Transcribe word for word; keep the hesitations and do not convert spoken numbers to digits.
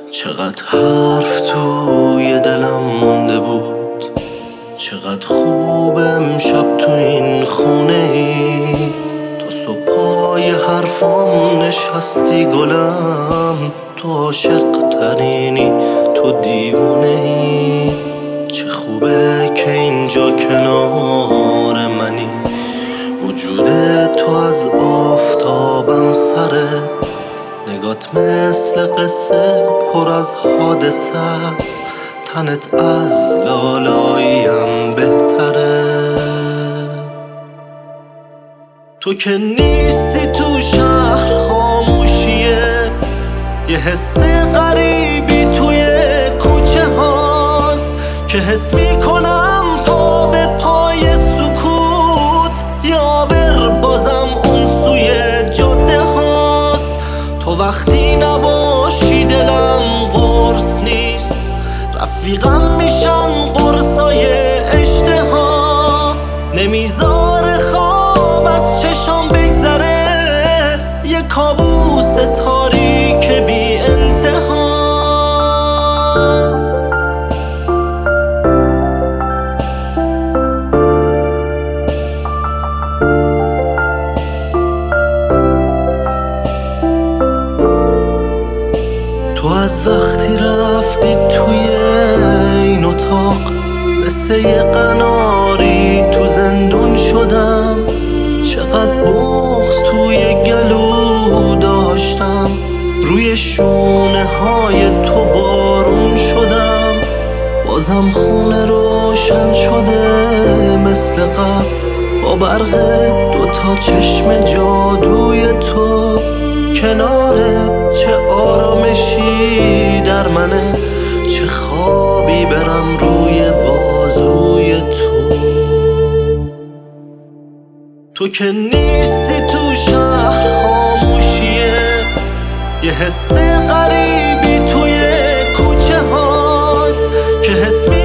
چقدر حرف توی دلم مونده بود، چقدر خوب امشب تو این خونه ای. تا صبح پای حرفام نشستی گلم، تو عاشق ترینی، تو دیوونه ای. چه خوبه که اینجا کنار منی، وجود تو از آفتابم سره. نگات مثل قصه پر از حادثه است، تنت از لالاییم بهتره. تو که نیستی تو شهر خاموشیه، یه حس غریبی توی کوچه هاست که حس میکنم پا به پای سکوت یا بر بازم اون سوی جاده هاست. تو وقتی نباشی دلم قرص نیست، رفیقم میشن قرصای اشتها. نمیذاره خواب از چشام بگذره، یه کابوس تاریک بی انتها. تو از وقتی رفتی توی این اتاق، مثل یه قناری تو زندون شدم. چقدر بغض توی گلو داشتم، روی شونه های تو بارون شدم. بازم خونه روشن شده مثل قبل، با برق دوتا چشم جادوی تو. کنارت چه آرامشی در منه، چه خوابی برم روی بازوی تو. تو که نیستی تو شهر خاموشیه، یه حس غریبی توی کوچه هاست که حس